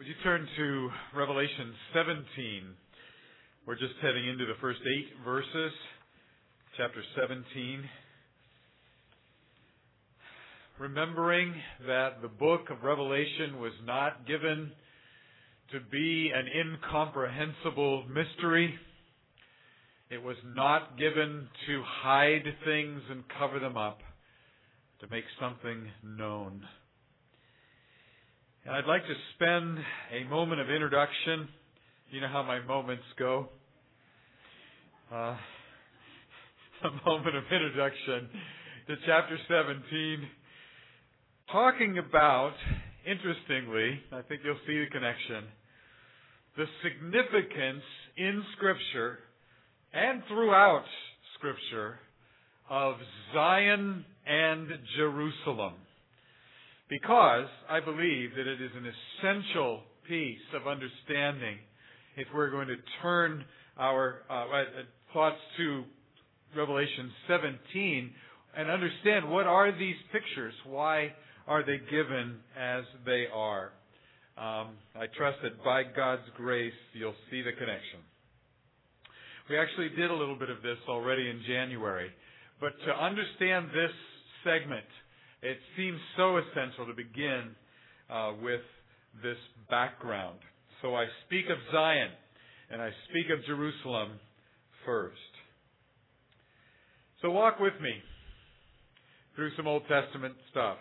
Would you turn to Revelation 17? We're just heading into the first 8 verses, chapter 17. Remembering that the book of Revelation was not given to be an incomprehensible mystery. It was not given to hide things and cover them up, to make something known. And I'd like to spend a moment of introduction. You know how my moments go. A moment of introduction to chapter 17. Talking about, interestingly, I think you'll see the connection, the significance in Scripture and throughout Scripture of Zion and Jerusalem. Because I believe that it is an essential piece of understanding if we're going to turn our thoughts to Revelation 17 and understand what are these pictures, why are they given as they are. I trust that by God's grace you'll see the connection. We actually did a little bit of this already in January, but to understand this segment, it seems so essential to begin with this background. So I speak of Zion and I speak of Jerusalem first. So walk with me through some Old Testament stuff.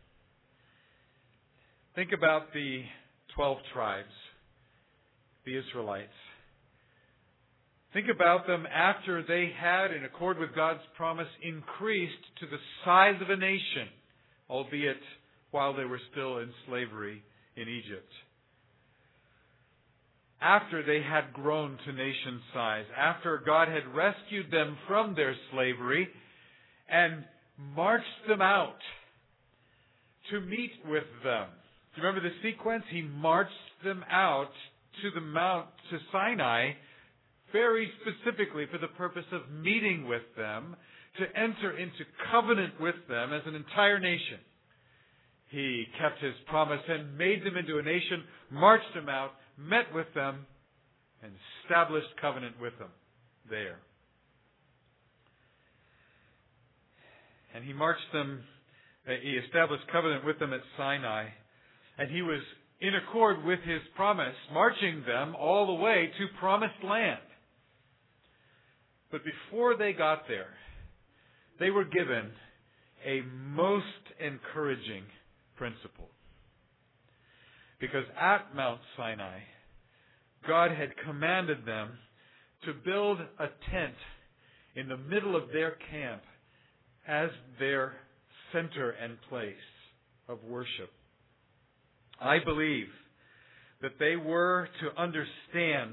Think about the 12 tribes, the Israelites. Think about them after they had, in accord with God's promise, increased to the size of a nation, albeit while they were still in slavery in Egypt. After they had grown to nation size, after God had rescued them from their slavery and marched them out to meet with them. Do you remember the sequence? He marched them out to the Mount, to Sinai, very specifically for the purpose of meeting with them, to enter into covenant with them as an entire nation. He kept His promise and made them into a nation, marched them out, met with them, and established covenant with them there. And He He established covenant with them at Sinai, and He was in accord with His promise, marching them all the way to Promised Land. But before they got there, they were given a most encouraging principle. Because at Mount Sinai, God had commanded them to build a tent in the middle of their camp as their center and place of worship. I believe that they were to understand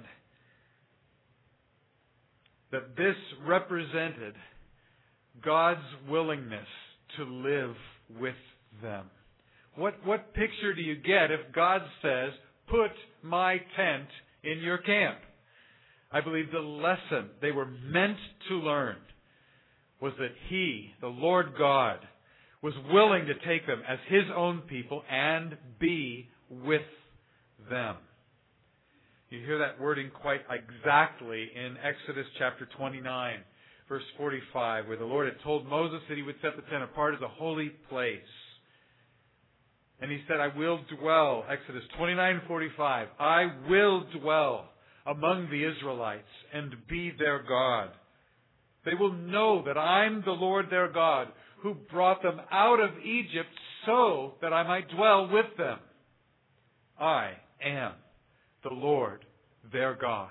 that this represented God's willingness to live with them. What picture do you get if God says, "Put my tent in your camp"? I believe the lesson they were meant to learn was that He, the Lord God, was willing to take them as His own people and be with them. You hear that wording quite exactly in Exodus chapter 29, verse 45, where the Lord had told Moses that He would set the tent apart as a holy place. And He said, "I will dwell," Exodus 29:45, "I will dwell among the Israelites and be their God. They will know that I'm the Lord their God, who brought them out of Egypt so that I might dwell with them. I am the Lord their God."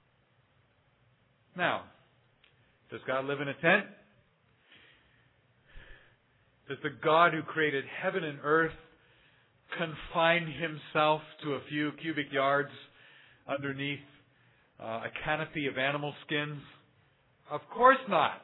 Now, does God live in a tent? Does the God who created heaven and earth confine Himself to a few cubic yards underneath a canopy of animal skins? Of course not.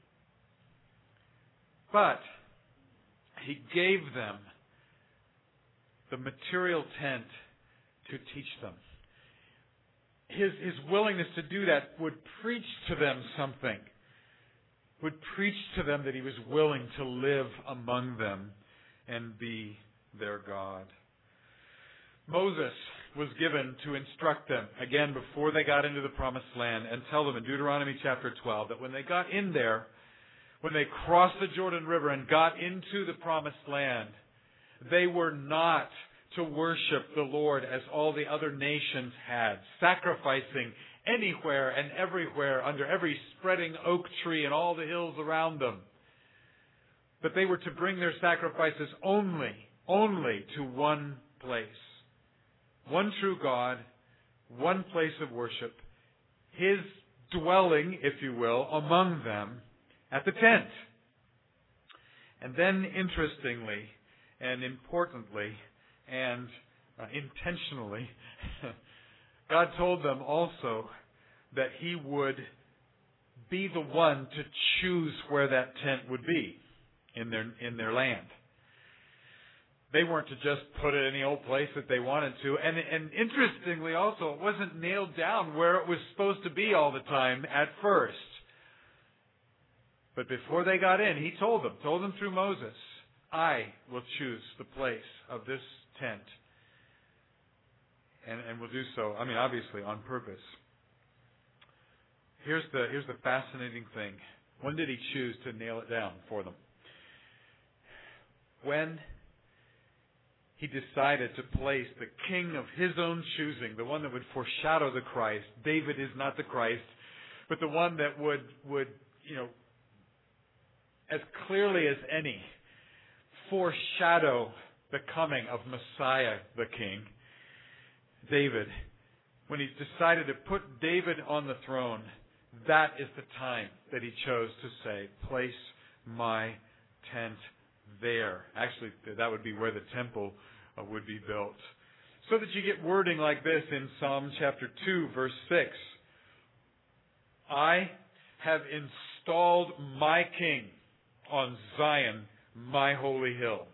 But He gave them the material tent to teach them. His willingness to do that would preach to them something. Would preach to them that He was willing to live among them and be their God. Moses was given to instruct them, again, before they got into the promised land, and tell them in Deuteronomy chapter 12 that when they got in there, when they crossed the Jordan River and got into the promised land, they were not to worship the Lord as all the other nations had, sacrificing anywhere and everywhere under every spreading oak tree and all the hills around them. But they were to bring their sacrifices only to one place. One true God, one place of worship, His dwelling, if you will, among them at the tent. And then, interestingly and importantly and intentionally, God told them also that He would be the one to choose where that tent would be in their land. They weren't to just put it any old place that they wanted to. And interestingly also, it wasn't nailed down where it was supposed to be all the time at first. But before they got in, He told them through Moses, I will choose the place of this tent. And will do so, obviously on purpose. Here's the fascinating thing. When did He choose to nail it down for them? When He decided to place the king of His own choosing, the one that would foreshadow the Christ. David is not the Christ, but the one that would as clearly as any, foreshadow the coming of Messiah the King. David, when He decided to put David on the throne, that is the time that He chose to say, place my tent there. Actually, that would be where the temple would be built. So that you get wording like this in Psalm chapter 2, verse 6. I have installed my king on Zion, my holy hill.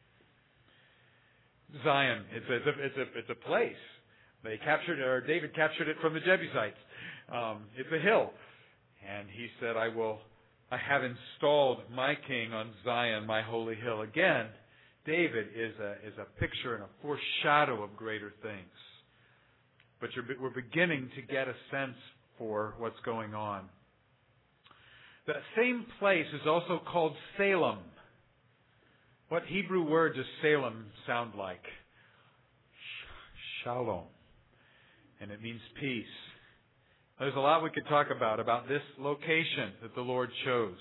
Zion, it's a place. David captured it from the Jebusites. It's a hill. And he said, I have installed my king on Zion, my holy hill. Again, David is a picture and a foreshadow of greater things. But we're beginning to get a sense for what's going on. The same place is also called Salem. What Hebrew word does Salem sound like? Shalom. And it means peace. There's a lot we could talk about this location that the Lord chose.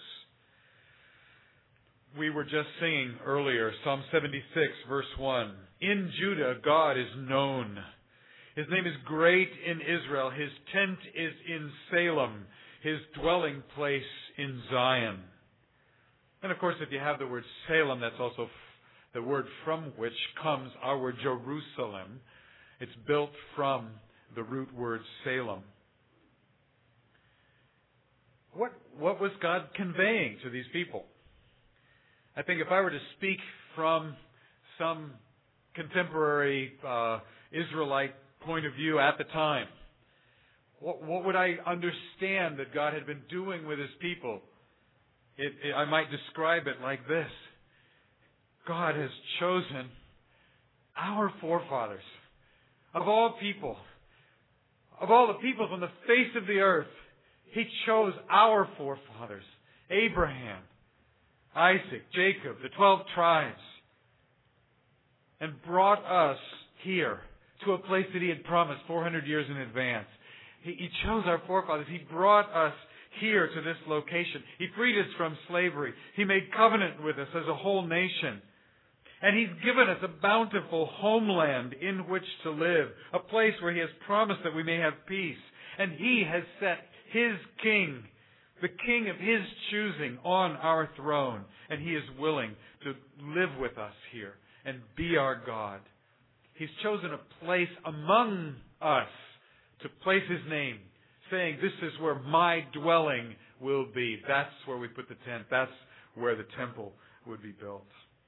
We were just singing earlier, Psalm 76, verse 1. In Judah, God is known. His name is great in Israel. His tent is in Salem. His dwelling place in Zion. And of course, if you have the word Salem, that's also the word from which comes our word Jerusalem. It's built from the root word Salem. What was God conveying to these people? I think if I were to speak from some contemporary Israelite point of view at the time, what would I understand that God had been doing with His people? I might describe it like this. God has chosen our forefathers, of all people, of all the peoples on the face of the earth. He chose our forefathers, Abraham, Isaac, Jacob, the 12 tribes, and brought us here to a place that He had promised 400 years in advance. He chose our forefathers. He brought us here to this location. He freed us from slavery. He made covenant with us as a whole nation. And He's given us a bountiful homeland in which to live, a place where He has promised that we may have peace. And He has set His king, the king of His choosing, on our throne. And He is willing to live with us here and be our God. He's chosen a place among us to place His name, saying, this is where my dwelling will be. That's where we put the tent. That's where the temple would be built.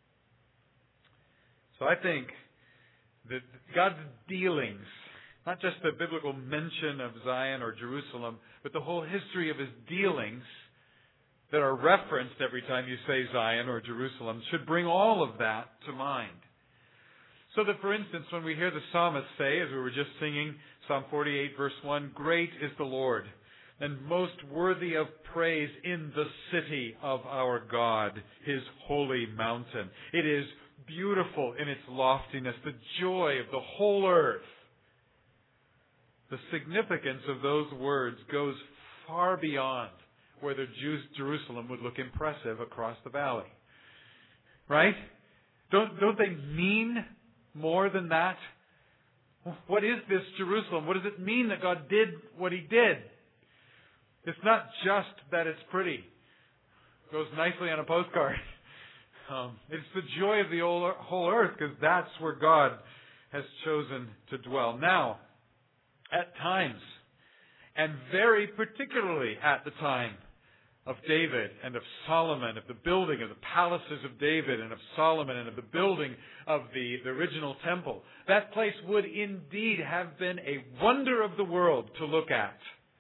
So I think that God's dealings, not just the biblical mention of Zion or Jerusalem, but the whole history of His dealings that are referenced every time you say Zion or Jerusalem, should bring all of that to mind. So that, for instance, when we hear the psalmist say, as we were just singing, Psalm 48, verse 1, "Great is the Lord, and most worthy of praise in the city of our God, His holy mountain. It is beautiful in its loftiness, the joy of the whole earth." The significance of those words goes far beyond whether Jerusalem would look impressive across the valley. Right? Don't they mean more than that? What is this Jerusalem? What does it mean that God did what He did? It's not just that it's pretty. It goes nicely on a postcard. It's the joy of the whole earth, because that's where God has chosen to dwell. Now, at times, and very particularly at the time of David and of Solomon, of the building of the palaces of David and of Solomon and of the building of the original temple, that place would indeed have been a wonder of the world to look at.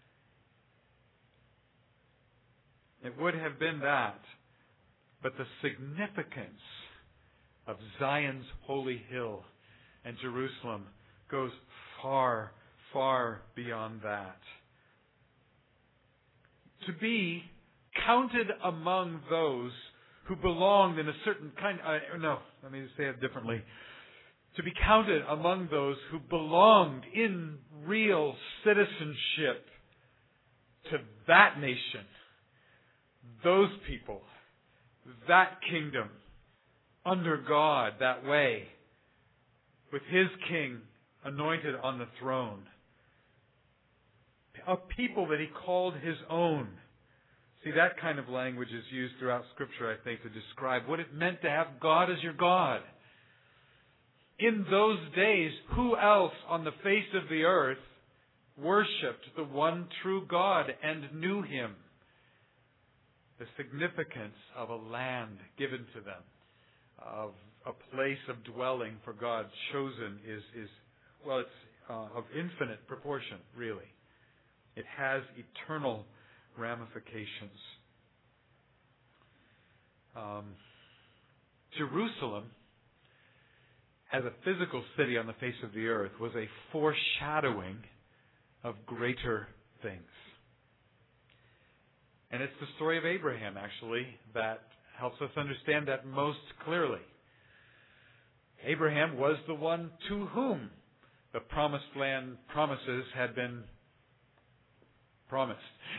It would have been that. But the significance of Zion's holy hill and Jerusalem goes far, far beyond that. To be counted among those who belonged in a certain kind... let me say it differently. To be counted among those who belonged in real citizenship to that nation, those people, that kingdom, under God that way, with His King anointed on the throne, a people that He called His own. See, that kind of language is used throughout Scripture, I think, to describe what it meant to have God as your God. In those days, who else on the face of the earth worshipped the one true God and knew Him? The significance of a land given to them, of a place of dwelling for God chosen is of infinite proportion, really. It has eternal ramifications. Jerusalem, as a physical city on the face of the earth, was a foreshadowing of greater things. And it's the story of Abraham, actually, that helps us understand that most clearly. Abraham was the one to whom the promised land promises had been promised.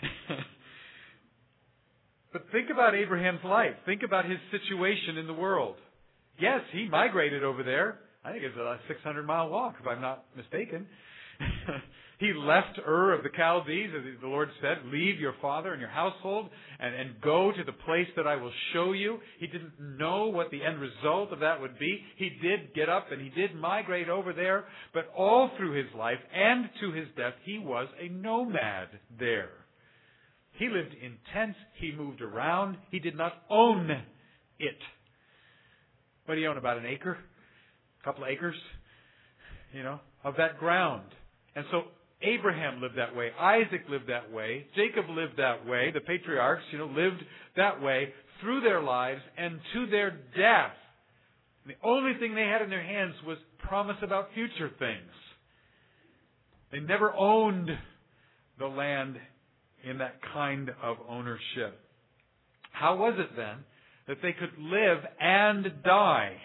But think about Abraham's life. Think about his situation in the world. Yes, he migrated over there. I think it's a 600-mile walk, if I'm not mistaken. He left Ur of the Chaldees, as the Lord said, leave your father and your household and go to the place that I will show you. He didn't know what the end result of that would be. He did get up and he did migrate over there, but all through his life and to his death, he was a nomad there. He lived in tents. He moved around. He did not own it. What do you own? About an acre? A couple of acres? Of that ground. And so Abraham lived that way. Isaac lived that way. Jacob lived that way. The patriarchs, lived that way through their lives and to their death. And the only thing they had in their hands was promise about future things. They never owned the land in that kind of ownership. How was it then that they could live and die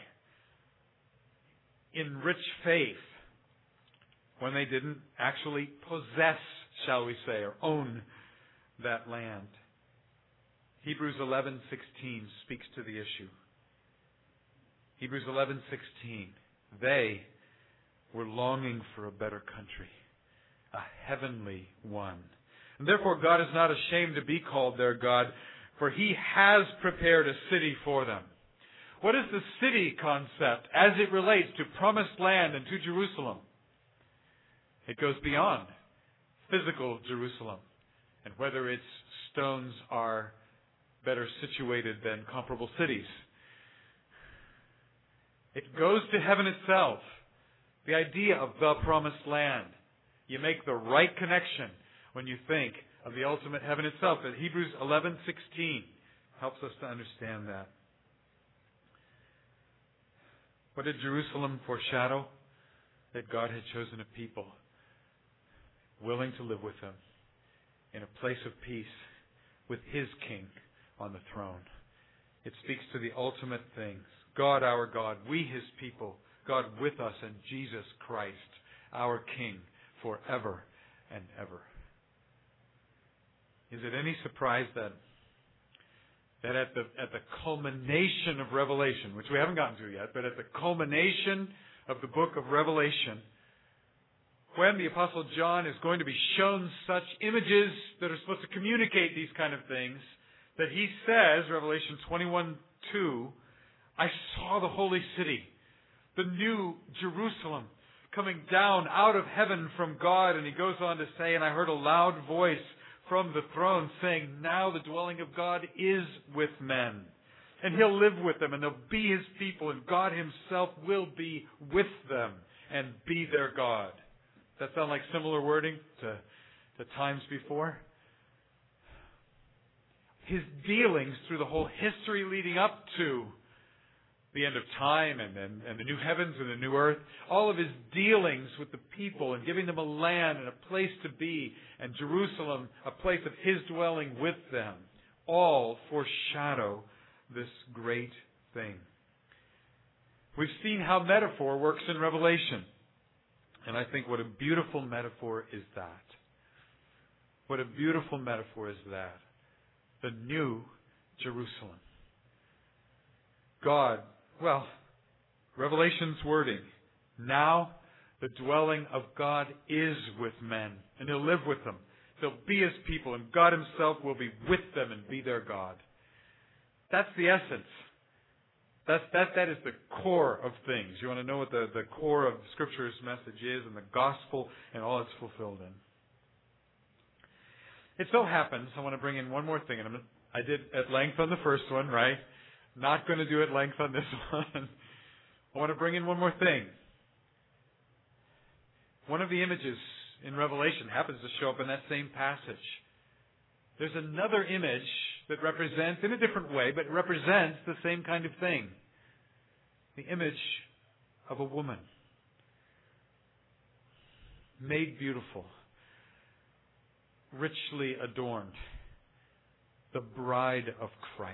in rich faith when they didn't actually possess, shall we say, or own that land? Hebrews 11:16 speaks to the issue. Hebrews 11:16. They were longing for a better country, a heavenly one. And therefore God is not ashamed to be called their God, for He has prepared a city for them. What is the city concept as it relates to promised land and to Jerusalem? It goes beyond physical Jerusalem and whether its stones are better situated than comparable cities. It goes to heaven itself. The idea of the promised land. You make the right connection when you think of the ultimate heaven itself. And Hebrews 11:16 helps us to understand that. What did Jerusalem foreshadow? That God had chosen a people willing to live with Him in a place of peace with His King on the throne. It speaks to the ultimate things. God, our God, we His people, God with us, and Jesus Christ, our King, forever and ever. Is it any surprise that at the culmination of Revelation, which we haven't gotten to yet, but at the culmination of the book of Revelation, when the Apostle John is going to be shown such images that are supposed to communicate these kind of things, that he says, Revelation 21:2, I saw the holy city, the new Jerusalem, coming down out of heaven from God. And he goes on to say, and I heard a loud voice from the throne saying, now the dwelling of God is with men. And He'll live with them, and they'll be His people, and God Himself will be with them and be their God. Does that sound like similar wording to times before? His dealings through the whole history leading up to the end of time and the new heavens and the new earth, all of His dealings with the people and giving them a land and a place to be, and Jerusalem, a place of His dwelling with them, all foreshadow this great thing. We've seen how metaphor works in Revelation. And I think what a beautiful metaphor is that. What a beautiful metaphor is that. The new Jerusalem. God, well, Revelation's wording. Now the dwelling of God is with men, and He'll live with them. They'll be His people, and God Himself will be with them and be their God. That's the essence. That is the core of things. You want to know what the core of Scripture's message is and the gospel and all it's fulfilled in. It so happens, I want to bring in one more thing. And I did at length on the first one, right? Not going to do at length on this one. I want to bring in one more thing. One of the images in Revelation happens to show up in that same passage. There's another image that represents, in a different way, but represents the same kind of thing. The image of a woman. Made beautiful. Richly adorned. The bride of Christ.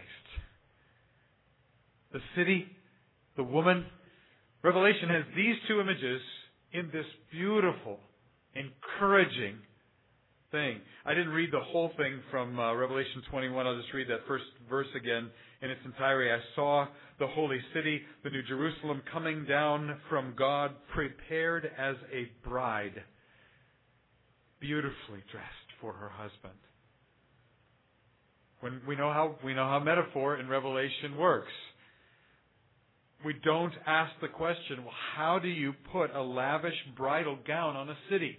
The city, the woman. Revelation has these two images in this beautiful, encouraging thing. I didn't read the whole thing from Revelation 21. I'll just read that first verse again in its entirety. I saw the holy city, the new Jerusalem, coming down from God, prepared as a bride, beautifully dressed for her husband. When we know how metaphor in Revelation works. We don't ask the question, well, how do you put a lavish bridal gown on a city?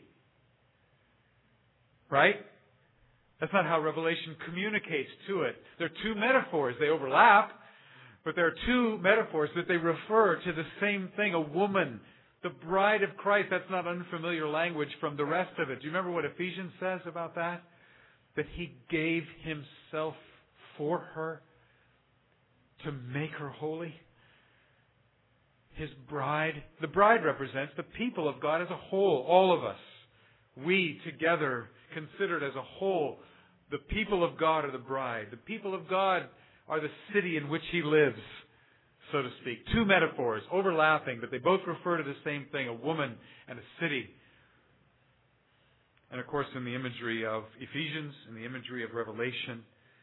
Right? That's not how Revelation communicates to it. There are two metaphors. They overlap, but there are two metaphors that they refer to the same thing. A woman, the bride of Christ. That's not unfamiliar language from the rest of it. Do you remember what Ephesians says about that? That He gave Himself for her to make her holy. His bride. The bride represents the people of God as a whole, all of us. We together, considered as a whole, the people of God are the bride. The people of God are the city in which He lives, so to speak. Two metaphors, overlapping, but they both refer to the same thing, a woman and a city. And of course, in the imagery of Ephesians, in the imagery of Revelation,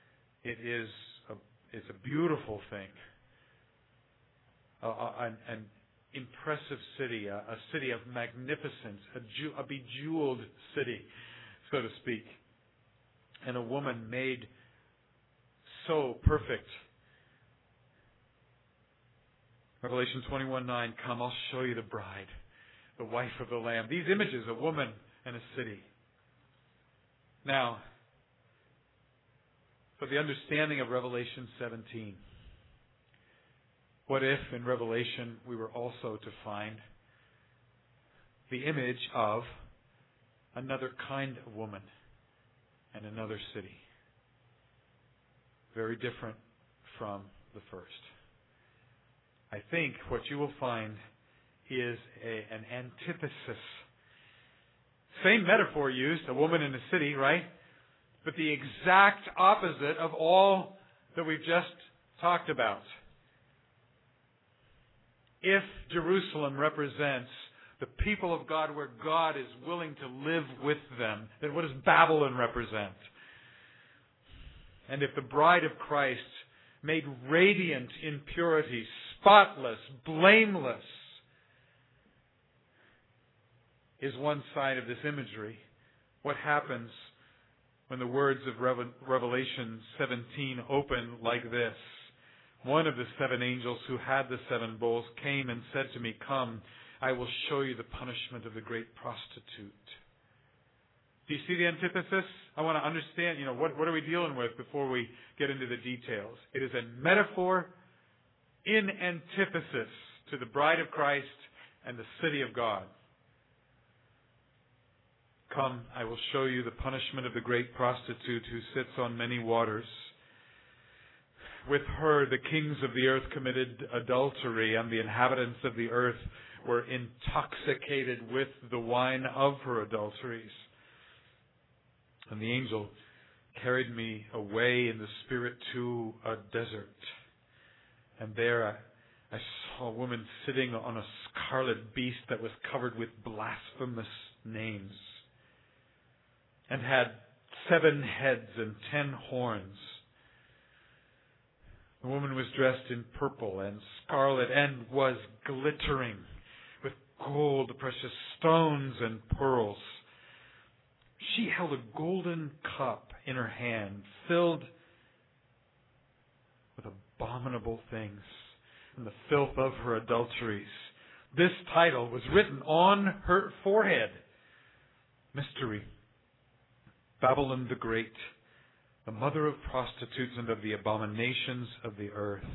it's a beautiful thing. An impressive city, a city of magnificence, a bejeweled city, so to speak. And a woman made so perfect. Revelation 21:9, come, I'll show you the bride, the wife of the Lamb. These images, a woman and a city. Now, for the understanding of Revelation 17, what if in Revelation we were also to find the image of another kind of woman and another city? Very different from the first. I think what you will find is an antithesis. Same metaphor used, a woman in a city, right? But the exact opposite of all that we've just talked about. If Jerusalem represents the people of God where God is willing to live with them, then what does Babylon represent? And if the bride of Christ, made radiant in purity, spotless, blameless, is one side of this imagery, what happens when the words of Revelation 17 open like this? One of the 7 angels who had the 7 bowls came and said to me, "Come, I will show you the punishment of the great prostitute." Do you see the antithesis? I want to understand, what are we dealing with before we get into the details? It is a metaphor in antithesis to the bride of Christ and the city of God. Come, I will show you the punishment of the great prostitute who sits on many waters. With her, the kings of the earth committed adultery, and the inhabitants of the earth were intoxicated with the wine of her adulteries. And the angel carried me away in the Spirit to a desert. And there I saw a woman sitting on a scarlet beast that was covered with blasphemous names, and had 7 heads and 10 horns. The woman was dressed in purple and scarlet and was glittering with gold, precious stones, and pearls. She held a golden cup in her hand filled with abominable things and the filth of her adulteries. This title was written on her forehead: Mystery, Babylon the Great, the mother of prostitutes and of the abominations of the earth.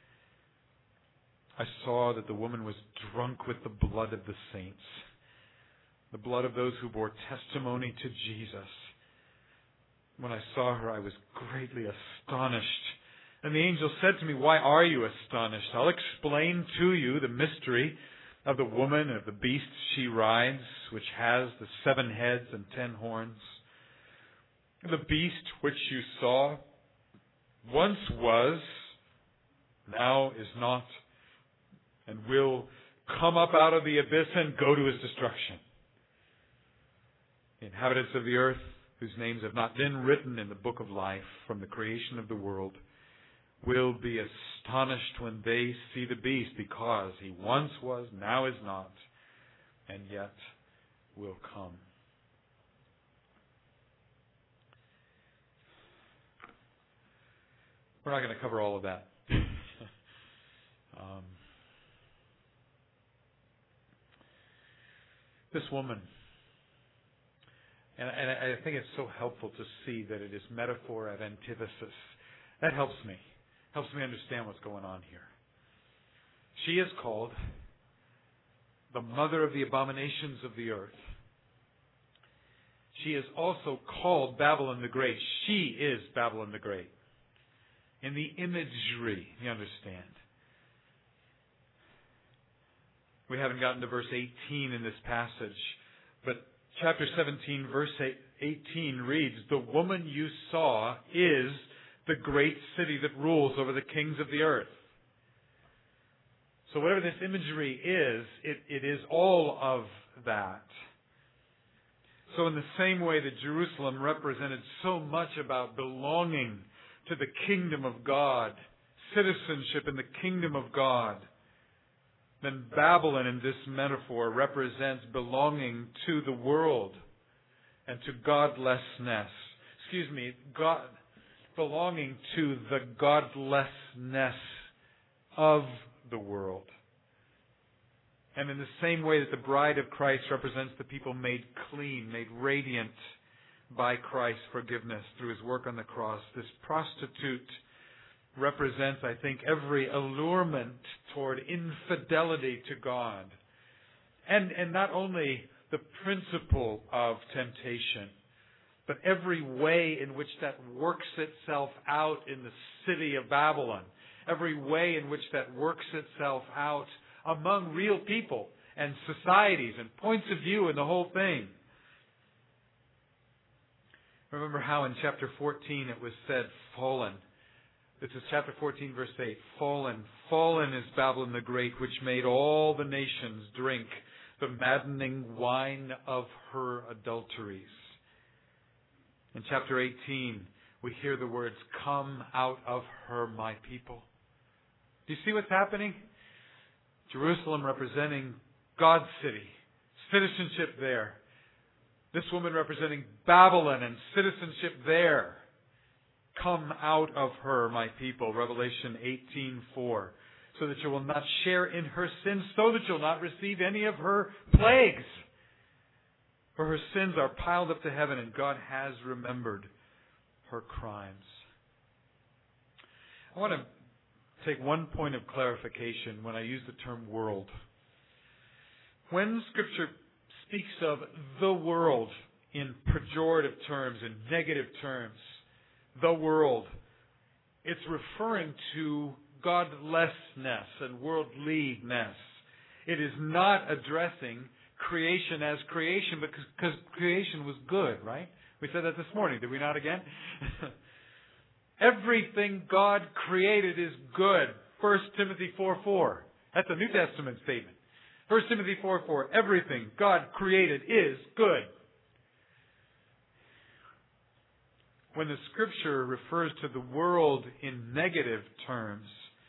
I saw that the woman was drunk with the blood of the saints, the blood of those who bore testimony to Jesus. When I saw her, I was greatly astonished. And the angel said to me, "Why are you astonished? I'll explain to you the mystery of the woman and of the beast she rides, which has the 7 heads and 10 horns. The beast which you saw once was, now is not, and will come up out of the abyss and go to his destruction. The inhabitants of the earth, whose names have not been written in the book of life from the creation of the world, will be astonished when they see the beast, because he once was, now is not, and yet will come." We're not going to cover all of that. This woman, and I think it's so helpful to see that it is metaphor of antithesis. That helps me understand what's going on here. She is called the mother of the abominations of the earth. She is also called Babylon the Great. She is Babylon the Great. In the imagery, you understand. We haven't gotten to verse 18 in this passage, but chapter 17, verse 18 reads, "The woman you saw is the great city that rules over the kings of the earth." So whatever this imagery is, it is all of that. So in the same way that Jerusalem represented so much about belonging to the kingdom of God, citizenship in the kingdom of God, then Babylon in this metaphor represents belonging to the world and to godlessness. Belonging to the godlessness of the world. And in the same way that the bride of Christ represents the people made clean, made radiant by Christ's forgiveness through His work on the cross, this prostitute represents, I think, every allurement toward infidelity to God. And not only the principle of temptation, but every way in which that works itself out in the city of Babylon. every way in which that works itself out among real people and societies and points of view and the whole thing. Remember how in chapter 14 it was said, fallen. This is chapter 14, verse 8. Fallen, fallen is Babylon the Great, which made all the nations drink the maddening wine of her adulteries. In chapter 18, we hear the words, come out of her, my people. Do you see what's happening? Jerusalem representing God's city, citizenship there. This woman representing Babylon and citizenship there. Come out of her, my people, Revelation 18:4, so that you will not share in her sins, so that you'll not receive any of her plagues. For her sins are piled up to heaven, and God has remembered her crimes. I want to take one point of clarification when I use the term world. When Scripture speaks of the world in pejorative terms, in negative terms, the world, it's referring to godlessness and worldliness. It is not addressing creation as creation because creation was good, right? We said that this morning, did we not again? Everything God created is good. 1 Timothy 4:4. That's a New Testament statement. 1 Timothy 4:4. Everything God created is good. When the Scripture refers to the world in negative terms,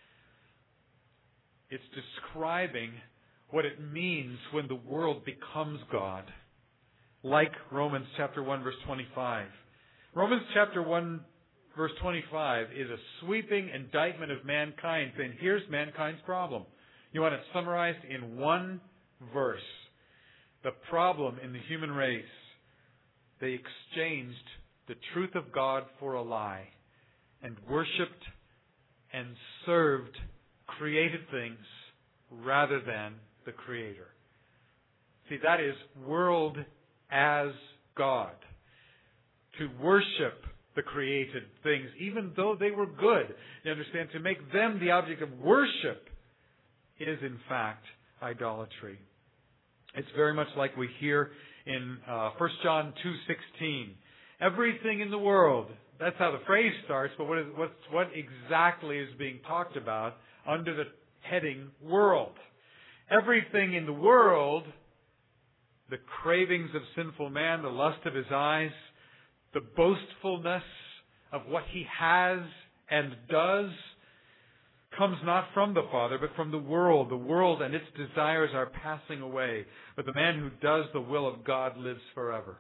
it's describing what it means when the world becomes God. Like Romans chapter 1, verse 25. Romans chapter 1, verse 25 is a sweeping indictment of mankind, saying, here's mankind's problem. You want it summarized in one verse. The problem in the human race, they exchanged the truth of God for a lie and worshipped and served created things rather than the Creator. See, that is world as God. To worship the created things, even though they were good. You understand, to make them the object of worship is in fact idolatry. It's very much like we hear in 1 John 2:16. Everything in the world, that's how the phrase starts, but what exactly is being talked about under the heading world? Everything in the world, the cravings of sinful man, the lust of his eyes, the boastfulness of what he has and does, comes not from the Father, but from the world. The world and its desires are passing away, but the man who does the will of God lives forever.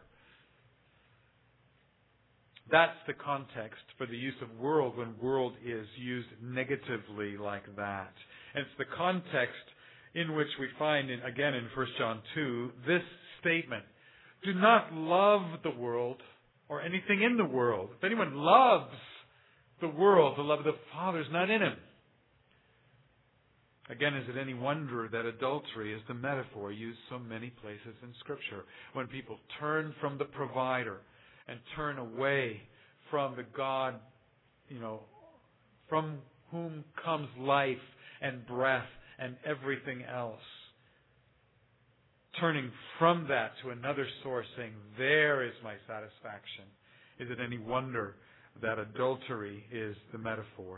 That's the context for the use of world when world is used negatively like that. And it's the context in which we find, again in 1 John 2, this statement. Do not love the world or anything in the world. If anyone loves the world, the love of the Father is not in him. Again, is it any wonder that adultery is the metaphor used so many places in Scripture? When people turn from the provider and turn away from the God, from whom comes life and breath and everything else. Turning from that to another source, saying, there is my satisfaction. Is it any wonder that adultery is the metaphor?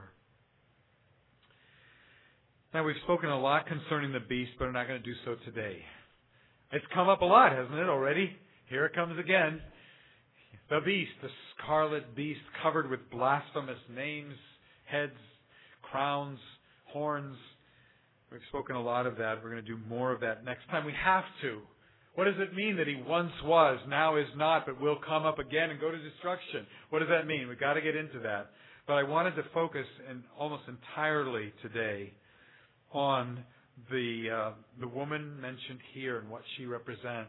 Now, we've spoken a lot concerning the beast, but we're not going to do so today. It's come up a lot, hasn't it, already? Here it comes again. The beast, the scarlet beast, covered with blasphemous names, heads, crowns, horns. We've spoken a lot of that. We're going to do more of that next time. We have to. What does it mean that he once was, now is not, but will come up again and go to destruction? What does that mean? We've got to get into that. But I wanted to focus almost entirely today on the woman mentioned here and what she represents.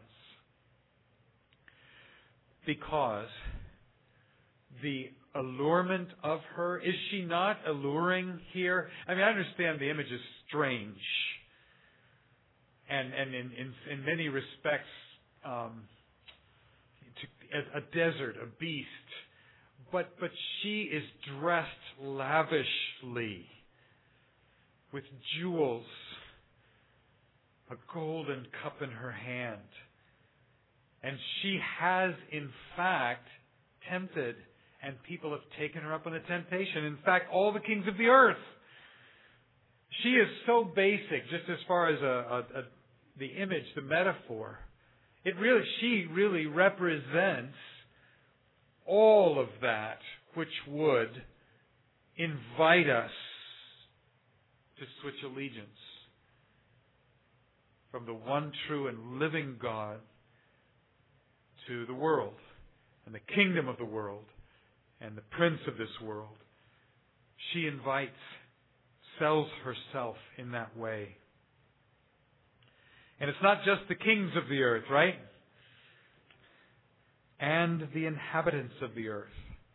Because the allurement of her, is she not alluring here? I mean, I understand the image is strange. And in many respects, a desert, a beast. But she is dressed lavishly. with jewels, a golden cup in her hand. And she has, in fact, tempted, and people have taken her up on the temptation. In fact, all the kings of the earth. She is so basic, just as far as the image, the metaphor. She really represents all of that which would invite us to switch allegiance from the one true and living God to the world and the kingdom of the world and the prince of this world. She sells herself in that way. And it's not just the kings of the earth, right? And the inhabitants of the earth.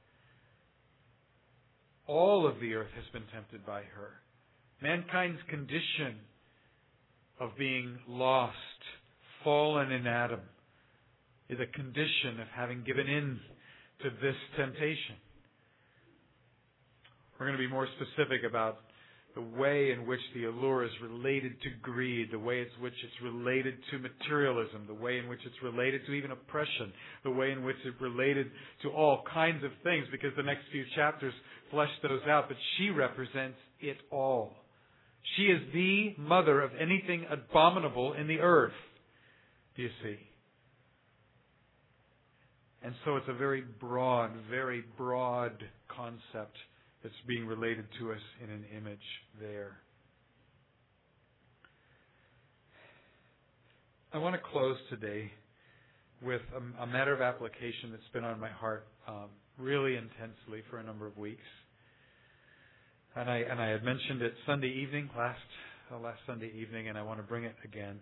All of the earth has been tempted by her. Mankind's condition of being lost, fallen in Adam, is a condition of having given in to this temptation. We're going to be more specific about the way in which the allure is related to greed, the way in which it's related to materialism, the way in which it's related to even oppression, the way in which it's related to all kinds of things, because the next few chapters flesh those out, but she represents it all. She is the mother of anything abominable in the earth, do you see? And so it's a very broad concept that's being related to us in an image there. I want to close today with a matter of application that's been on my heart really intensely for a number of weeks. And I had mentioned it Sunday evening, last Sunday evening, and I want to bring it again.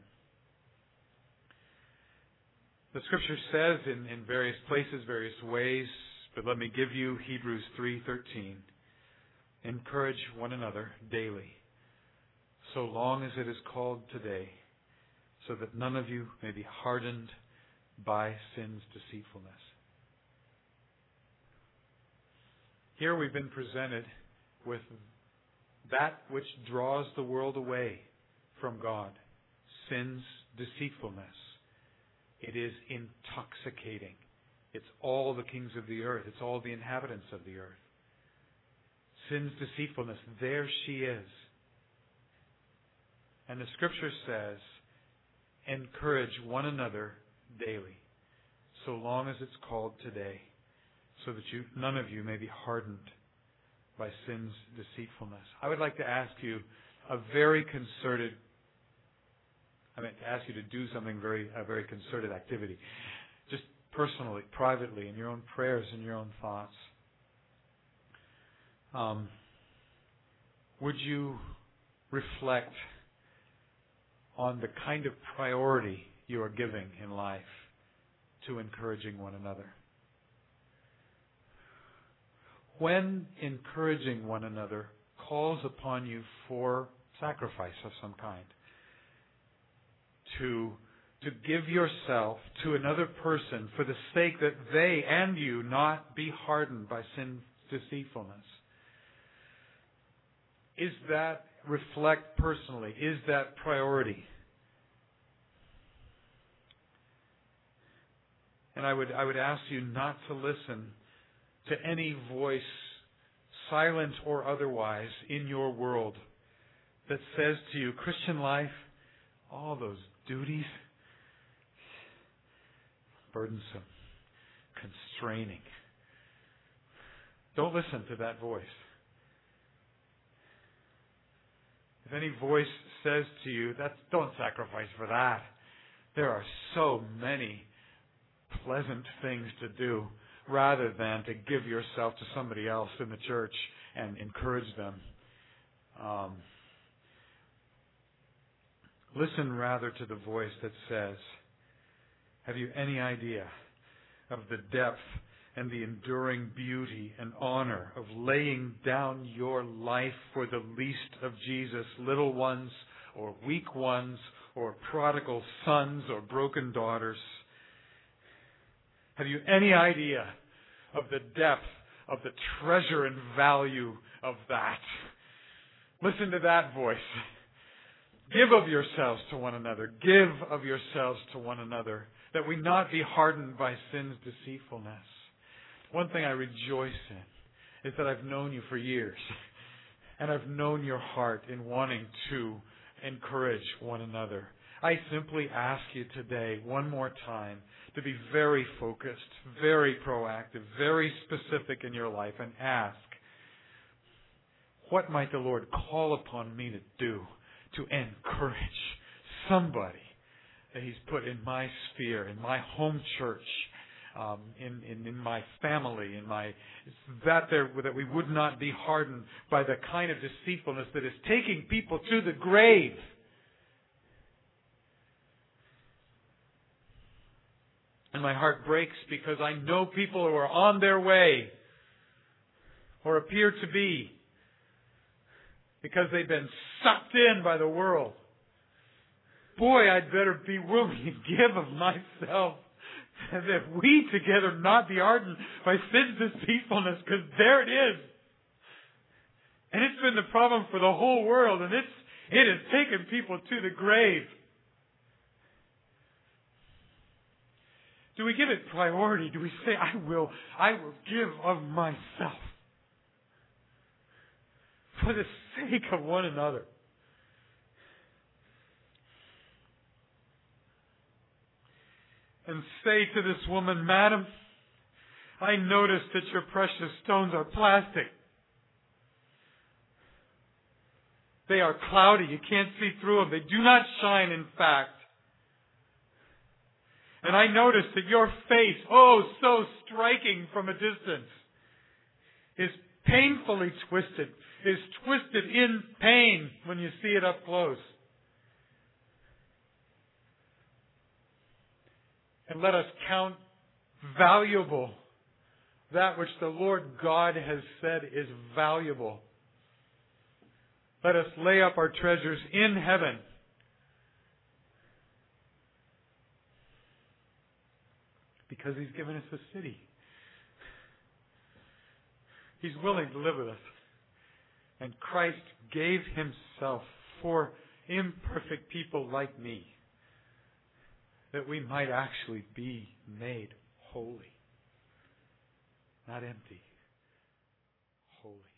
The Scripture says in various places, various ways, but let me give you Hebrews 3:13. Encourage one another daily, so long as it is called today, so that none of you may be hardened by sin's deceitfulness. Here we've been presented with that which draws the world away from God, sin's deceitfulness. It is intoxicating. It's all the kings of the earth. It's all the inhabitants of the earth. Sin's deceitfulness, there she is. And the Scripture says, encourage one another daily, so long as it's called today, so that none of you may be hardened by sin's deceitfulness. I would like to ask you to ask you to do something a very concerted activity. Just personally, privately, in your own prayers and your own thoughts. Would you reflect on the kind of priority you are giving in life to encouraging one another? When encouraging one another calls upon you for sacrifice of some kind, to give yourself to another person for the sake that they and you not be hardened by sin's deceitfulness. Is that reflect personally? Is that priority? And I would ask you not to listen to any voice, silent or otherwise, in your world that says to you, Christian life, all those duties, burdensome, constraining. Don't listen to that voice. If any voice says to you, don't sacrifice for that. There are so many pleasant things to do rather than to give yourself to somebody else in the church and encourage them. Listen rather to the voice that says, have you any idea of the depth and the enduring beauty and honor of laying down your life for the least of Jesus, little ones or weak ones or prodigal sons or broken daughters? Have you any idea of the depth of the treasure and value of that? Listen to that voice. Give of yourselves to one another. Give of yourselves to one another, that we not be hardened by sin's deceitfulness. One thing I rejoice in is that I've known you for years. And I've known your heart in wanting to encourage one another. I simply ask you today, one more time, to be very focused, very proactive, very specific in your life, and ask, what might the Lord call upon me to do to encourage somebody that He's put in my sphere, in my home church, in my family, that we would not be hardened by the kind of deceitfulness that is taking people to the grave. And my heart breaks because I know people who are on their way, or appear to be, because they've been sucked in by the world. Boy, I'd better be willing to give of myself, and that we together not be hardened by sin's deceitfulness, because there it is. And it's been the problem for the whole world, and it has taken people to the grave. Do we give it priority? Do we say, I will give of myself for the sake of one another? And say to this woman, Madam, I noticed that your precious stones are plastic. They are cloudy. You can't see through them. They do not shine, in fact. And I noticed that your face, oh, so striking from a distance, is painfully twisted, is twisted in pain when you see it up close. And let us count valuable that which the Lord God has said is valuable. Let us lay up our treasures in heaven, because He's given us a city. He's willing to live with us. And Christ gave Himself for imperfect people like me, that we might actually be made holy. Not empty. Holy.